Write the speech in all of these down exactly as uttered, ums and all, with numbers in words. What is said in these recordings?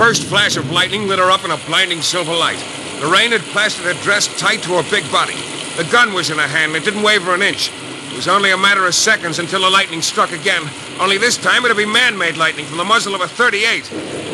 first flash of lightning lit her up in a blinding silver light. The rain had plastered her dress tight to her big body. The gun was in her hand. It didn't waver an inch. It was only a matter of seconds until the lightning struck again. Only this time it'd be man-made lightning from the muzzle of a thirty-eight.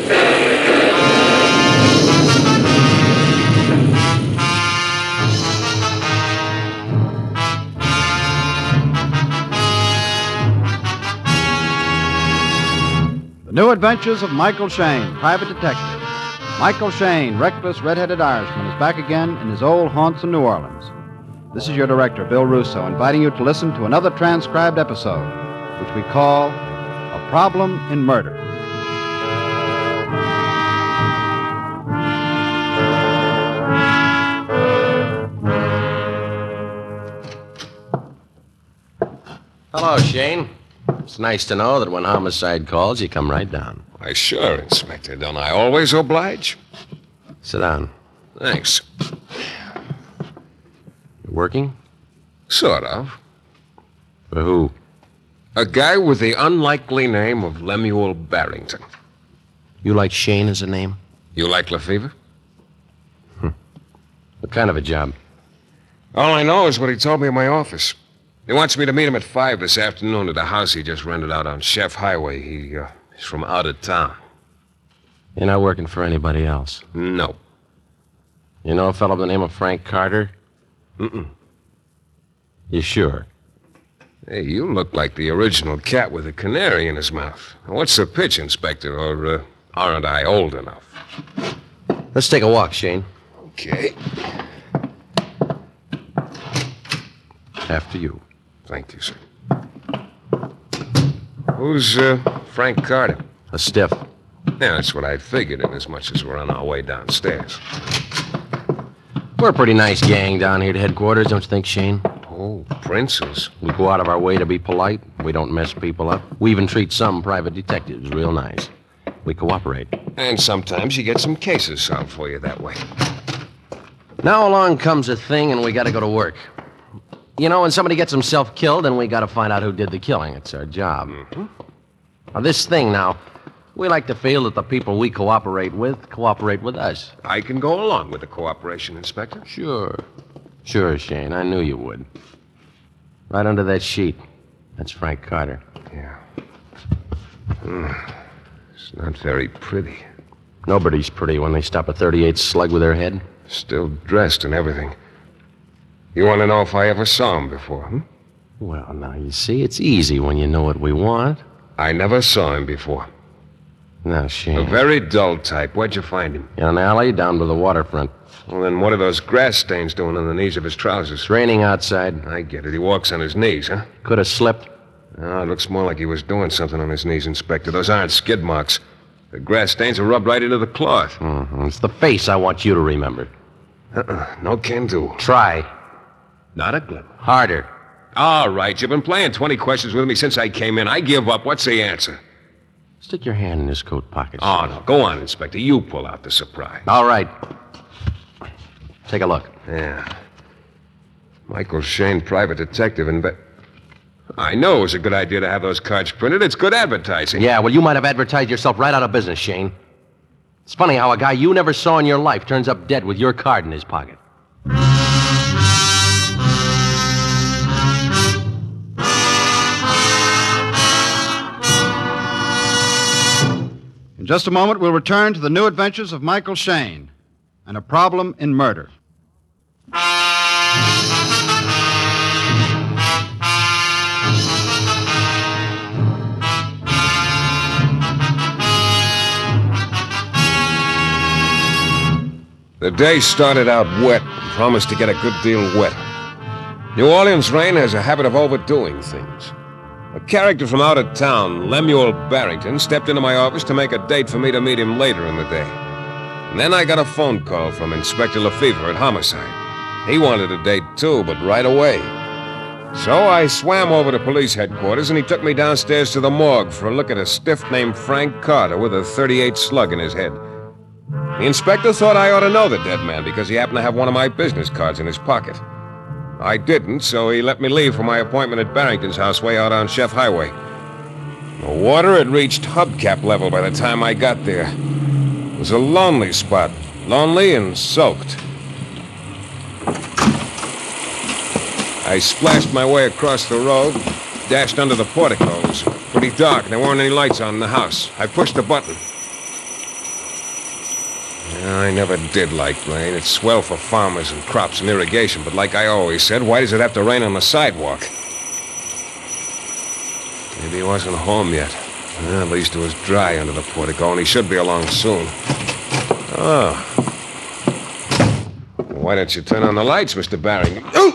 The New Adventures of Michael Shayne, Private Detective. Michael Shayne, reckless red-headed Irishman, is back again in his old haunts in New Orleans. This is your director, Bill Russo, inviting you to listen to another transcribed episode, which we call A Problem in Murder. Hello, Shane. It's nice to know that when homicide calls, you come right down. Why, sure, Inspector. Don't I always oblige? Sit down. Thanks. You working? Sort of. For who? A guy with the unlikely name of Lemuel Barrington. You like Shane as a name? You like Lefevre? Hm. What kind of a job? All I know is what he told me in my office. He wants me to meet him at five this afternoon at a house he just rented out on Chef Highway. He, uh, he's from out of town. You're not working for anybody else? No. You know a fellow by the name of Frank Carter? Mm-mm. You sure? Hey, you look like the original cat with a canary in his mouth. What's the pitch, Inspector, or uh, aren't I old enough? Let's take a walk, Shane. Okay. After you. Thank you, sir. Who's uh, Frank Carter? A stiff. Yeah, that's what I figured, inasmuch as we're on our way downstairs. We're a pretty nice gang down here at headquarters, don't you think, Shane? Oh, princes. We go out of our way to be polite. We don't mess people up. We even treat some private detectives real nice. We cooperate. And sometimes you get some cases solved for you that way. Now along comes a thing, and we got to go to work. You know, when somebody gets himself killed, then we got to find out who did the killing. It's our job. Mm-hmm. Now, this thing now, we like to feel that the people we cooperate with cooperate with us. I can go along with the cooperation, Inspector. Sure. Sure, Shane. I knew you would. Right under that sheet. That's Frank Carter. Yeah. Mm. It's not very pretty. Nobody's pretty when they stop a thirty-eight slug with their head. Still dressed and everything. You want to know if I ever saw him before, hmm? Well, now, you see, it's easy when you know what we want. I never saw him before. Now, Shane. A very dull type. Where'd you find him? In an alley down by the waterfront. Well, then what are those grass stains doing on the knees of his trousers? It's raining outside. I get it. He walks on his knees, huh? Could have slipped. Oh, it looks more like he was doing something on his knees, Inspector. Those aren't skid marks. The grass stains are rubbed right into the cloth. Mm-hmm. It's the face I want you to remember. Uh-uh. No can do. Try. Not a glimmer. Harder. All right. You've been playing twenty questions with me since I came in. I give up. What's the answer? Stick your hand in his coat pocket. Oh, no. Go on, Inspector. You pull out the surprise. All right. Take a look. Yeah. Michael Shayne, private detective, and... Be- I know it was a good idea to have those cards printed. It's good advertising. Yeah, well, you might have advertised yourself right out of business, Shane. It's funny how a guy you never saw in your life turns up dead with your card in his pocket. In just a moment, we'll return to the New Adventures of Michael Shayne and A Problem in Murder. The day started out wet and promised to get a good deal wetter. New Orleans rain has a habit of overdoing things. A character from out of town, Lemuel Barrington, stepped into my office to make a date for me to meet him later in the day. And then I got a phone call from Inspector Lefevre at Homicide. He wanted a date, too, but right away. So I swam over to police headquarters, and he took me downstairs to the morgue for a look at a stiff named Frank Carter with a thirty-eight slug in his head. The inspector thought I ought to know the dead man because he happened to have one of my business cards in his pocket. I didn't, so he let me leave for my appointment at Barrington's house way out on Chef Highway. The water had reached hubcap level by the time I got there. It was a lonely spot. Lonely and soaked. I splashed my way across the road, dashed under the portico. It was pretty dark, and there weren't any lights on in the house. I pushed the button. Yeah, I never did like rain. It's swell for farmers and crops and irrigation, but like I always said, why does it have to rain on the sidewalk? Maybe he wasn't home yet. Well, at least it was dry under the portico, and he should be along soon. Oh. Why don't you turn on the lights, Mister Barrington? Oh!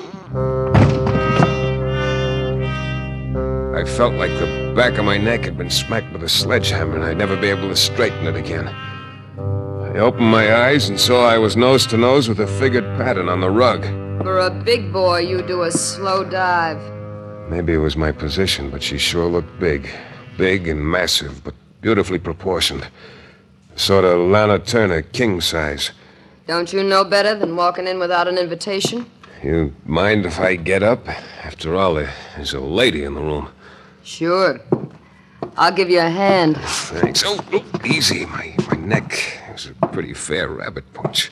I felt like the back of my neck had been smacked with a sledgehammer, and I'd never be able to straighten it again. I opened my eyes and saw I was nose to nose with a figured pattern on the rug. For a big boy, you do a slow dive. Maybe it was my position, but she sure looked big. Big and massive, but beautifully proportioned. Sort of Lana Turner, king size. Don't you know better than walking in without an invitation? You mind if I get up? After all, there's a lady in the room. Sure. I'll give you a hand. Thanks. Oh, oh easy. My, my neck. It was a pretty fair rabbit punch.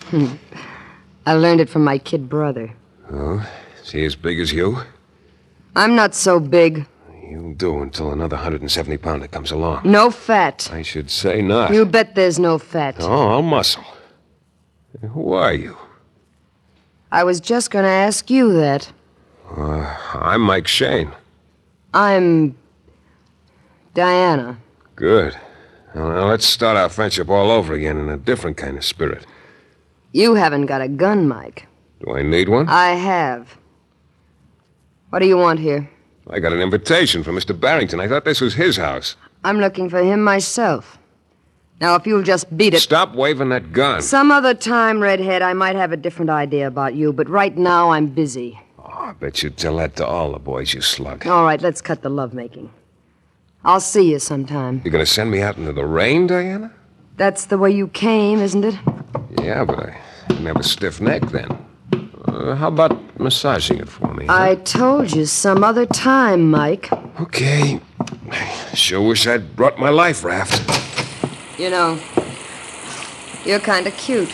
I learned it from my kid brother. Oh? Is he as big as you? I'm not so big. You'll do until another one hundred seventy pounder comes along. No fat. I should say not. You bet there's no fat. Oh, all muscle. Who are you? I was just going to ask you that. Uh, I'm Mike Shane. I'm Diana. Good. Well, now let's start our friendship all over again in a different kind of spirit. You haven't got a gun, Mike. Do I need one? I have. What do you want here? I got an invitation from Mister Barrington. I thought this was his house. I'm looking for him myself. Now, if you'll just beat it... Stop waving that gun. Some other time, Redhead, I might have a different idea about you, but right now I'm busy. Oh, I bet you'd tell that to all the boys you slug. All right, let's cut the lovemaking. I'll see you sometime. You're going to send me out into the rain, Diana? That's the way you came, isn't it? Yeah, but I didn't have a stiff neck then. Uh, how about massaging it for me? Huh? I told you some other time, Mike. Okay. Sure wish I'd brought my life raft. You know, you're kind of cute.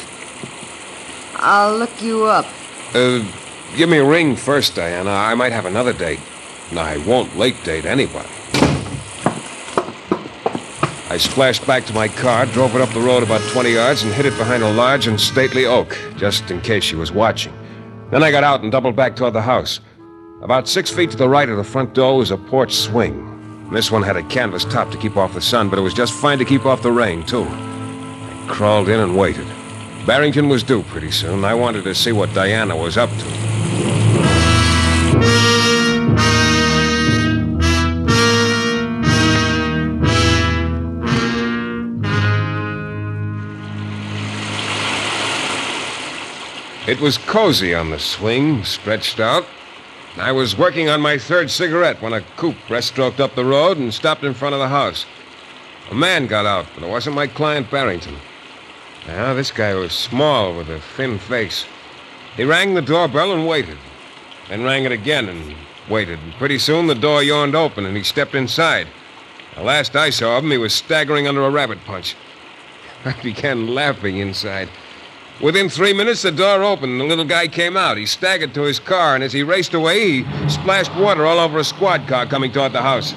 I'll look you up. Uh, give me a ring first, Diana. I might have another date. No, I won't late date anybody. I splashed back to my car, drove it up the road about twenty yards, and hid it behind a large and stately oak, just in case she was watching. Then I got out and doubled back toward the house. About six feet to the right of the front door was a porch swing. This one had a canvas top to keep off the sun, but it was just fine to keep off the rain, too. I crawled in and waited. Barrington was due pretty soon. I wanted to see what Diana was up to. It was cozy on the swing, stretched out. I was working on my third cigarette when a coupe breaststroked up the road and stopped in front of the house. A man got out, but it wasn't my client Barrington. Now, this guy was small with a thin face. He rang the doorbell and waited. Then rang it again and waited. And pretty soon the door yawned open and he stepped inside. The last I saw of him, he was staggering under a rabbit punch. I began laughing inside. Within three minutes, the door opened and the little guy came out. He staggered to his car, and as he raced away, he splashed water all over a squad car coming toward the house.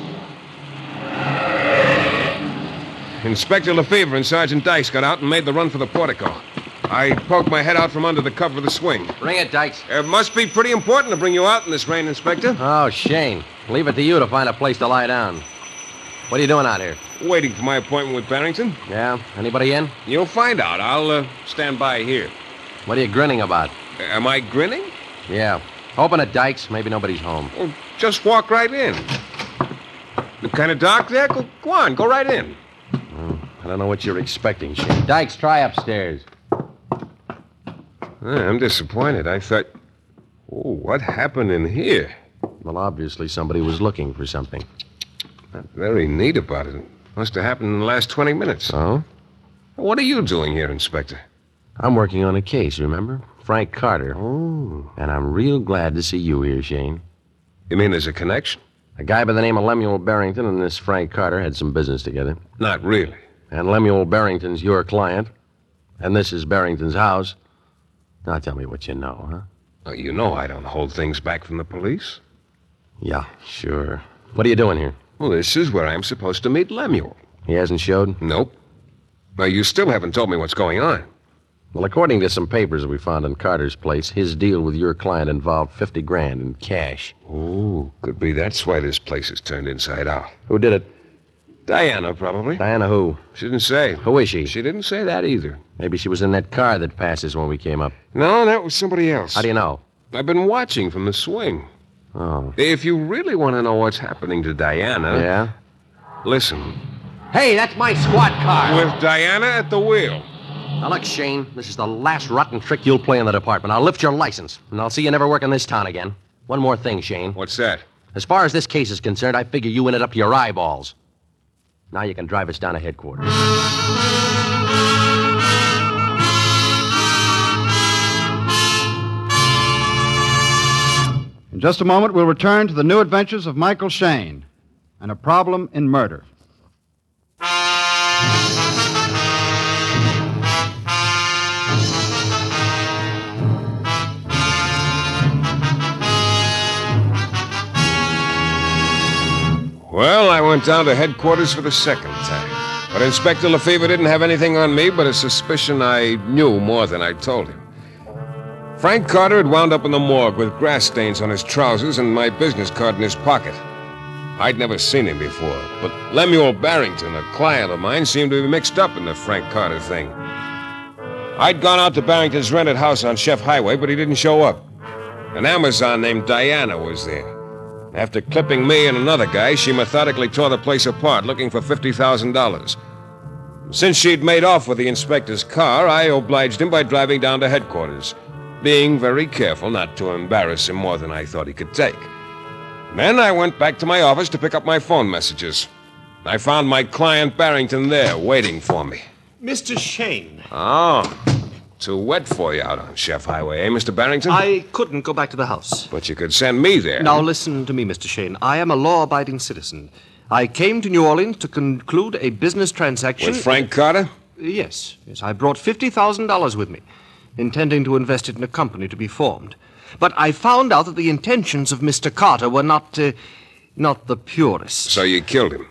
Inspector Lefevre and Sergeant Dice got out and made the run for the portico. I poked my head out from under the cover of the swing. Bring it, Dykes. It must be pretty important to bring you out in this rain, Inspector. Oh, Shane. Leave it to you to find a place to lie down. What are you doing out here? Waiting for my appointment with Barrington. Yeah? Anybody in? You'll find out. I'll uh, stand by here. What are you grinning about? Uh, am I grinning? Yeah. Open it, Dykes. Maybe nobody's home. Well, just walk right in. You kind of dark there? Go, go on, go right in. Well, I don't know what you're expecting, Shane. Dykes, try upstairs. I'm disappointed. I thought... Oh, what happened in here? Well, obviously somebody was looking for something. Not very neat about it. Must have happened in the last twenty minutes. Oh? What are you doing here, Inspector? I'm working on a case, remember? Frank Carter. Oh. And I'm real glad to see you here, Shane. You mean there's a connection? A guy by the name of Lemuel Barrington and this Frank Carter had some business together. Not really. And Lemuel Barrington's your client. And this is Barrington's house. Now tell me what you know, huh? Oh, you know I don't hold things back from the police. Yeah, sure. What are you doing here? Well, this is where I'm supposed to meet Lemuel. He hasn't showed? Nope. Now, you still haven't told me what's going on. Well, according to some papers we found in Carter's place, his deal with your client involved fifty grand in cash. Oh, could be that's why this place is turned inside out. Who did it? Diana, probably. Diana who? She didn't say. Who is she? She didn't say that either. Maybe she was in that car that passes when we came up. No, that was somebody else. How do you know? I've been watching from the swing. Oh. If you really want to know what's happening to Diana... Yeah? Listen. Hey, that's my squad car. With Diana at the wheel. Now, look, Shane, this is the last rotten trick you'll play in the department. I'll lift your license, and I'll see you never work in this town again. One more thing, Shane. What's that? As far as this case is concerned, I figure you in it up to your eyeballs. Now you can drive us down to headquarters. In just a moment, we'll return to the new adventures of Michael Shayne and a problem in murder. Well, I went down to headquarters for the second time. But Inspector Lefevre didn't have anything on me but a suspicion I knew more than I told him. Frank Carter had wound up in the morgue with grass stains on his trousers and my business card in his pocket. I'd never seen him before, but Lemuel Barrington, a client of mine, seemed to be mixed up in the Frank Carter thing. I'd gone out to Barrington's rented house on Chef Highway, but he didn't show up. An Amazon named Diana was there. After clipping me and another guy, she methodically tore the place apart, looking for fifty thousand dollars. Since she'd made off with the inspector's car, I obliged him by driving down to headquarters, being very careful not to embarrass him more than I thought he could take. Then I went back to my office to pick up my phone messages. I found my client Barrington there, waiting for me. Mister Shayne. Oh, too wet for you out on Chef Highway, eh, Mister Barrington? I couldn't go back to the house. But you could send me there. Now listen to me, Mister Shayne. I am a law-abiding citizen. I came to New Orleans to conclude a business transaction... With Frank Carter? Yes. Yes, I brought fifty thousand dollars with me, intending to invest it in a company to be formed. But I found out that the intentions of Mister Carter were not, uh, not the purest. So you killed him?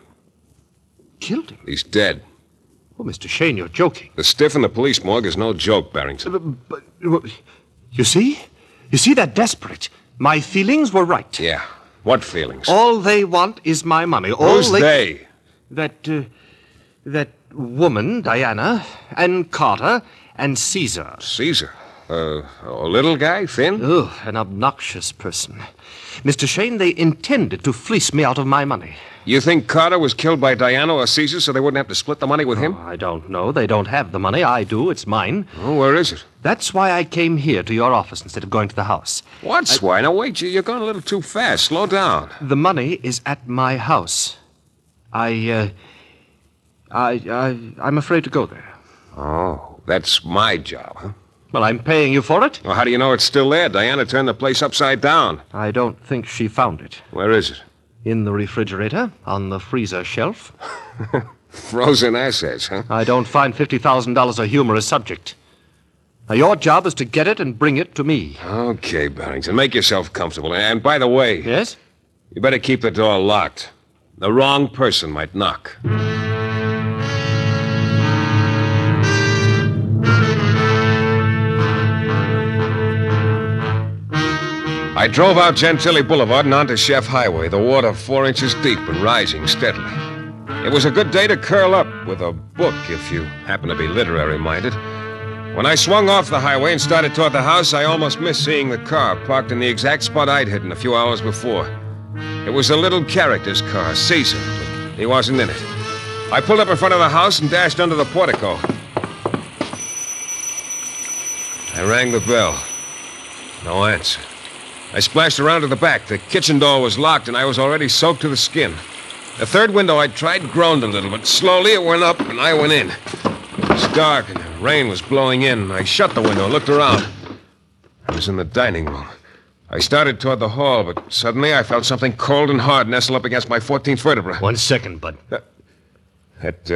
Killed him? He's dead. Oh, Mister Shayne, you're joking. The stiff in the police morgue is no joke, Barrington. But, but, you see? You see, they're desperate. My feelings were right. Yeah. What feelings? All they want is my money. All Who's they... they? That, uh, that woman, Diana, and Carter, and Caesar. Caesar? Uh, a little guy, thin? Ugh, an obnoxious person. Mister Shayne, they intended to fleece me out of my money. You think Carter was killed by Diana or Caesar so they wouldn't have to split the money with him? Oh, I don't know. They don't have the money. I do. It's mine. Oh, where is it? That's why I came here to your office instead of going to the house. What's why? Now, wait, you- you're going a little too fast. Slow down. The money is at my house. I, uh... I, I, I'm afraid to go there. Oh, that's my job, huh? Well, I'm paying you for it. Well, how do you know it's still there? Diana turned the place upside down. I don't think she found it. Where is it? In the refrigerator, on the freezer shelf. Frozen assets, huh? I don't find fifty thousand dollars a humorous subject. Now, your job is to get it and bring it to me. Okay, Barrington, make yourself comfortable. And by the way, Yes? you better keep the door locked. The wrong person might knock. I drove out Gentilly Boulevard and onto Chef Highway, the water four inches deep and rising steadily. It was a good day to curl up with a book if you happen to be literary-minded. When I swung off the highway and started toward the house, I almost missed seeing the car parked in the exact spot I'd hidden a few hours before. It was a little character's car, Caesar, but he wasn't in it. I pulled up in front of the house and dashed under the portico. I rang the bell. No answer. I splashed around to the back. The kitchen door was locked, and I was already soaked to the skin. The third window I tried groaned a little, but slowly it went up, and I went in. It was dark, and the rain was blowing in. I shut the window and looked around. I was in the dining room. I started toward the hall, but suddenly I felt something cold and hard nestle up against my fourteenth vertebra. One second, bud. That, uh,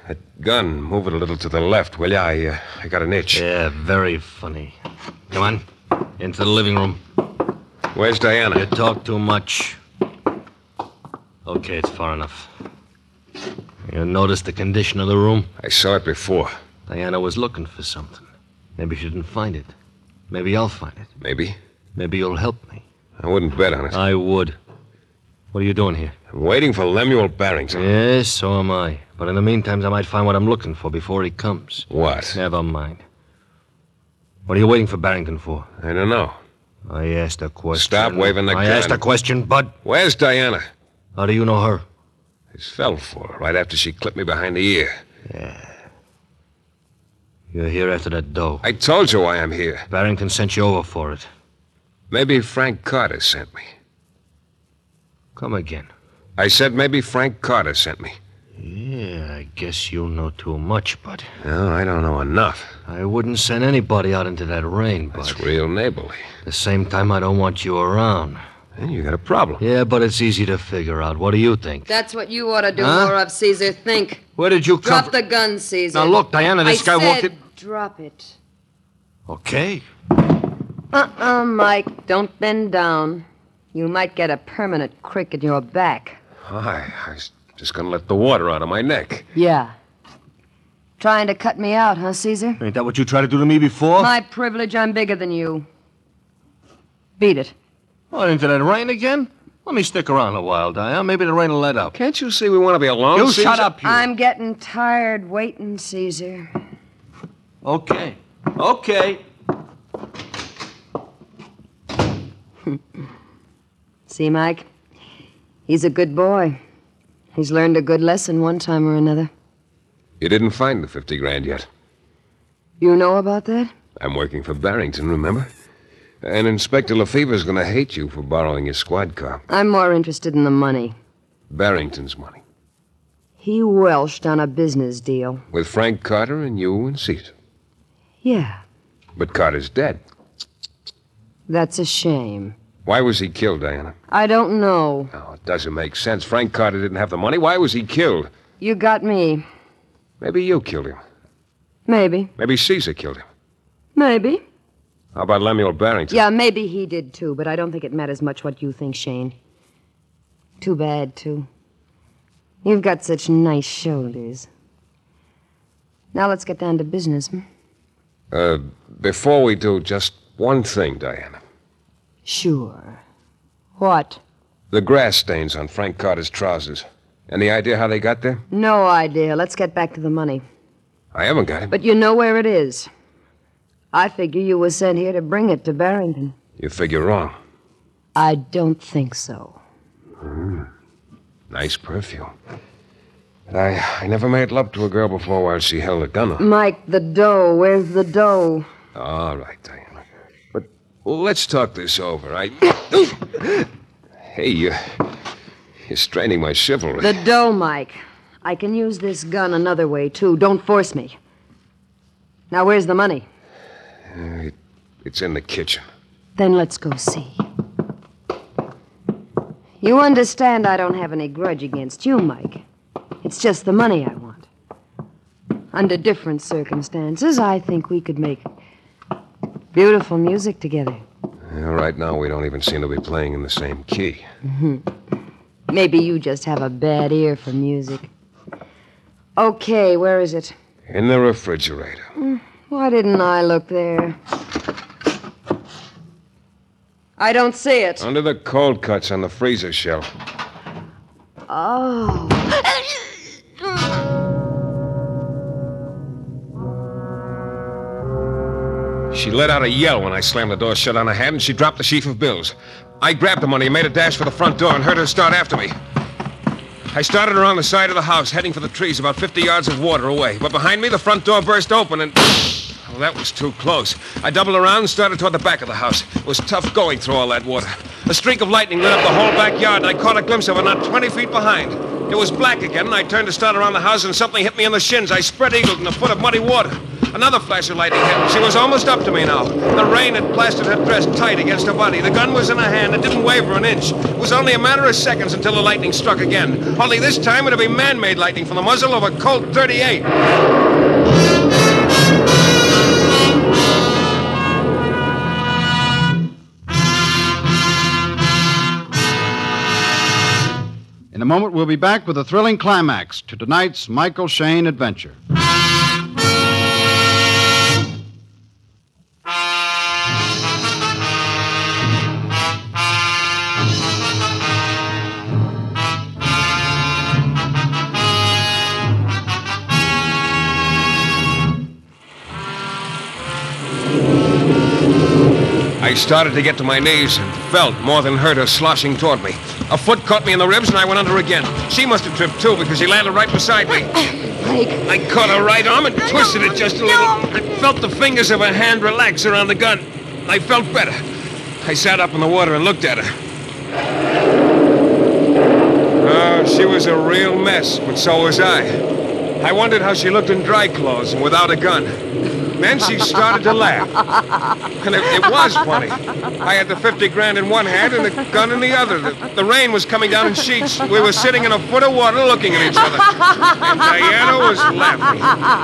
That gun, move it a little to the left, will you? I, uh, I got an itch. Yeah, very funny. Come on, into the living room. Where's Diana? You talk too much. Okay, it's far enough. You noticed the condition of the room? I saw it before. Diana was looking for something. Maybe she didn't find it. Maybe I'll find it. Maybe. Maybe you'll help me. I wouldn't bet on it. I would. What are you doing here? I'm waiting for Lemuel Barrington. Yes, so am I. But in the meantime, I might find what I'm looking for before he comes. What? Never mind. What are you waiting for Barrington for? I don't know. I asked a question. Stop waving the I gun. asked a question, Bud. Where's Diana? How do you know her? I fell for her right after she clipped me behind the ear. Yeah. You're here after that dough. I told you why I'm here. Barrington sent you over for it. Maybe Frank Carter sent me. Come again. I said maybe Frank Carter sent me. Yeah, I guess you know too much, Bud. No, I don't know enough. I wouldn't send anybody out into that rain, Bud. That's real neighborly. At the same time, I don't want you around. Then you got a problem. Yeah, but it's easy to figure out. What do you think? That's what you ought to do Huh? more of, Caesar. Think. Where did you come Drop the gun, Caesar. Now, look, Diana, this I guy said walked in... drop it. Okay. Uh-uh, Mike. Don't bend down. You might get a permanent crick in your back. Hi, I was just gonna let the water out of my neck. Yeah. Trying to cut me out, huh, Caesar? Ain't that what you tried to do to me before? My privilege, I'm bigger than you. Beat it. Oh, into that rain again? Let me stick around a while, Diana. Maybe the rain will let up. Can't you see we want to be alone? You Caesar? shut up, you. I'm getting tired waiting, Caesar. Okay. Okay. See, Mike? He's a good boy. He's learned a good lesson one time or another. You didn't find the fifty grand yet. You know about that? I'm working for Barrington, remember? And Inspector Lefever's gonna hate you for borrowing his squad car. I'm more interested in the money. Barrington's money. He welched on a business deal. With Frank Carter and you and Caesar. Yeah, But Carter's dead. that's a shame. Why was he killed, Diana? I don't know. Oh, it doesn't make sense. Frank Carter didn't have the money. Why was he killed? You got me. Maybe you killed him. Maybe. Maybe Caesar killed him. Maybe. How about Lemuel Barrington? Yeah, maybe he did too, but I don't think it matters much what you think, Shane. Too bad, too. You've got such nice shoulders. Now let's get down to business. Hmm? Uh, before we do, just one thing, Diana. Sure. What? The grass stains on Frank Carter's trousers. Any idea how they got there? No idea. Let's get back to the money. I haven't got it. But you know where it is. I figure you were sent here to bring it to Barrington. You figure wrong. I don't think so. Mm. Nice perfume. But I, I never made love to a girl before while she held a gun on. Mike, the dough. Where's the dough? All right, Diana. But let's talk this over. I... Hey, you... You're straining my chivalry. The dough, Mike. I can use this gun another way, too. Don't force me. Now, where's the money? Uh, it, it's in the kitchen. Then let's go see. You understand I don't have any grudge against you, Mike. It's just the money I want. Under different circumstances, I think we could make beautiful music together. Uh, right now, we don't even seem to be playing in the same key. Mm-hmm. Maybe you just have a bad ear for music. Okay, where is it? In the refrigerator. Mm, why didn't I look there? I don't see it. Under the cold cuts on the freezer shelf. Oh. She let out a yell when I slammed the door shut on her head, and she dropped the sheaf of bills. I grabbed the money and made a dash for the front door and heard her start after me. I started around the side of the house, heading for the trees about fifty yards of water away. But behind me, the front door burst open and... Well, that was too close. I doubled around and started toward the back of the house. It was tough going through all that water. A streak of lightning lit up the whole backyard, and I caught a glimpse of her not twenty feet behind. It was black again, and I turned to start around the house, and something hit me in the shins. I spread-eagled in a foot of muddy water. Another flash of lightning hit. She was almost up to me now. The rain had plastered her dress tight against her body. The gun was in her hand. It didn't waver an inch. It was only a matter of seconds until the lightning struck again. Only this time it'd be man-made lightning from the muzzle of a Colt thirty-eight. In a moment, we'll be back with a thrilling climax to tonight's Michael Shayne adventure. I started to get to my knees and felt more than heard her sloshing toward me. A foot caught me in the ribs and I went under again. She must have tripped too because she landed right beside me. Mike. I caught her right arm and twisted it just a little. I felt the fingers of her hand relax around the gun. I felt better. I sat up in the water and looked at her. Oh, she was a real mess, but so was I. I wondered how she looked in dry clothes and without a gun. Then she started to laugh. And it, it was funny. I had the fifty grand in one hand and the gun in the other. The, the rain was coming down in sheets. We were sitting in a foot of water looking at each other. And Diana was laughing.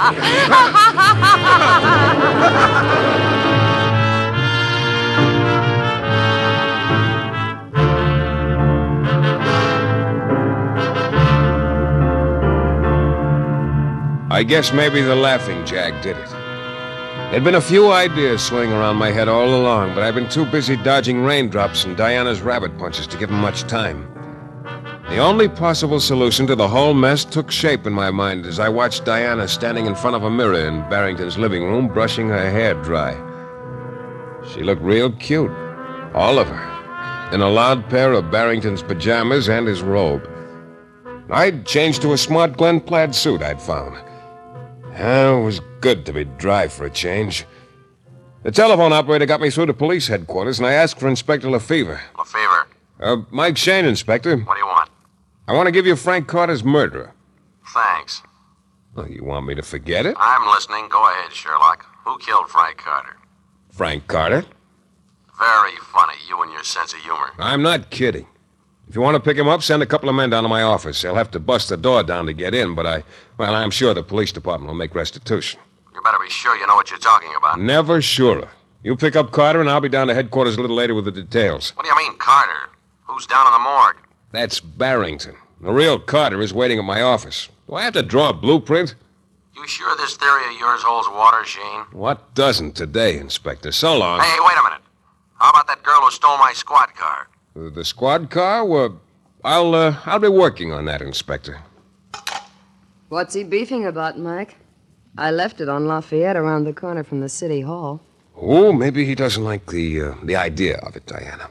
I guess maybe the laughing jag did it. There'd been a few ideas swirling around my head all along, but I've been too busy dodging raindrops and Diana's rabbit punches to give them much time. The only possible solution to the whole mess took shape in my mind as I watched Diana standing in front of a mirror in Barrington's living room, brushing her hair dry. She looked real cute, all of her, in a loud pair of Barrington's pajamas and his robe. I'd changed to a smart Glen plaid suit I'd found. It was good to be dry for a change. The telephone operator got me through to police headquarters, and I asked for Inspector Lefevre. Lefevre? Uh, Mike Shayne, Inspector. What do you want? I want to give you Frank Carter's murderer. Thanks. Well, you want me to forget it? I'm listening. Go ahead, Sherlock. Who killed Frank Carter? Frank Carter? Very funny, you and your sense of humor. I'm not kidding. If you want to pick him up, send a couple of men down to my office. They'll have to bust the door down to get in, but I, well, I'm sure the police department will make restitution. You better be sure you know what you're talking about. Never surer. You pick up Carter, and I'll be down to headquarters a little later with the details. What do you mean, Carter? Who's down in the morgue? That's Barrington. The real Carter is waiting at my office. Do I have to draw a blueprint? You sure this theory of yours holds water, Shayne? What doesn't today, Inspector? So long. Hey, wait a minute. How about that girl who stole my squad car? Uh, the squad car? Well, I'll, uh, I'll be working on that, Inspector. What's he beefing about, Mike? I left it on Lafayette around the corner from the city hall. Oh, maybe he doesn't like the, uh, the idea of it, Diana.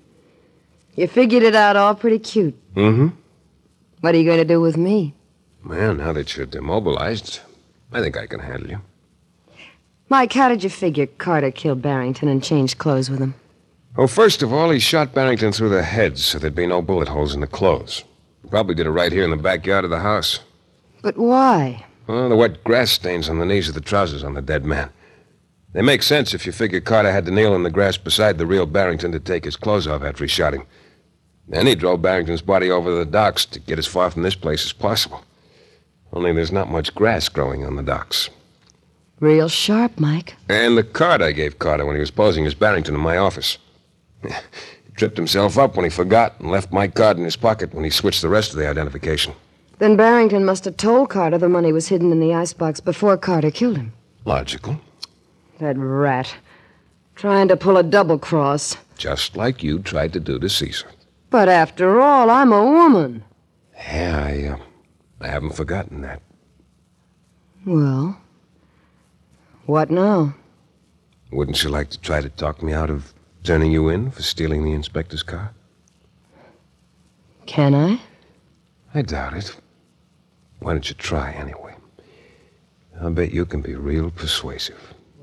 You figured it out all pretty cute. Mm-hmm. What are you going to do with me? Well, now that you're demobilized, I think I can handle you. Mike, how did you figure Carter killed Barrington and changed clothes with him? Oh, first of all, he shot Barrington through the head so there'd be no bullet holes in the clothes. Probably did it right here in the backyard of the house. But why? Well, the wet grass stains on the knees of the trousers on the dead man. They make sense if you figure Carter had to kneel in the grass beside the real Barrington to take his clothes off after he shot him. Then he drove Barrington's body over the docks to get as far from this place as possible. Only there's not much grass growing on the docks. Real sharp, Mike. And the card I gave Carter when he was posing as Barrington in my office. He tripped himself up when he forgot and left my card in his pocket when he switched the rest of the identification. Then Barrington must have told Carter the money was hidden in the icebox before Carter killed him. Logical. That rat. Trying to pull a double cross. Just like you tried to do to Caesar. But after all, I'm a woman. Yeah, I, uh, I haven't forgotten that. Well, what now? Wouldn't you like to try to talk me out of turning you in for stealing the inspector's car? Can I? I doubt it. Why don't you try anyway? I'll bet you can be real persuasive.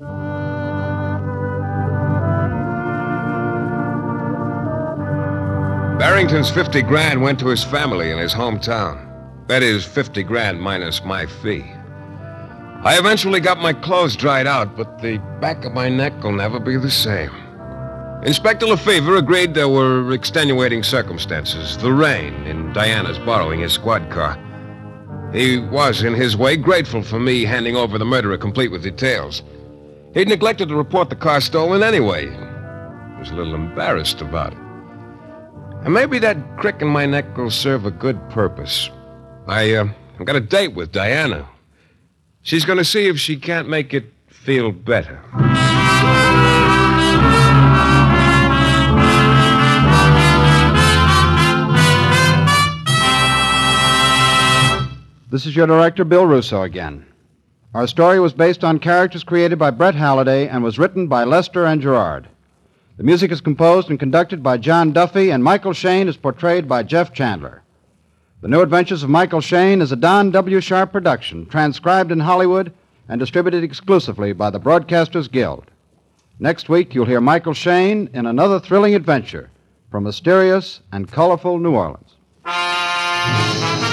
Barrington's fifty grand went to his family in his hometown. That is, fifty grand minus my fee. I eventually got my clothes dried out, but the back of my neck will never be the same. Inspector Lefevre agreed there were extenuating circumstances. The rain in Diana's borrowing his squad car. He was, in his way, grateful for me handing over the murderer complete with details. He'd neglected to report the car stolen anyway. He was a little embarrassed about it. And maybe that crick in my neck will serve a good purpose. I, uh, I've got a date with Diana. She's going to see if she can't make it feel better. This is your director, Bill Russo, again. Our story was based on characters created by Brett Halliday and was written by Lester and Gerard. The music is composed and conducted by John Duffy, and Michael Shane is portrayed by Jeff Chandler. The New Adventures of Michael Shane is a Don W. Sharp production, transcribed in Hollywood and distributed exclusively by the Broadcasters Guild. Next week, you'll hear Michael Shane in another thrilling adventure from mysterious and colorful New Orleans.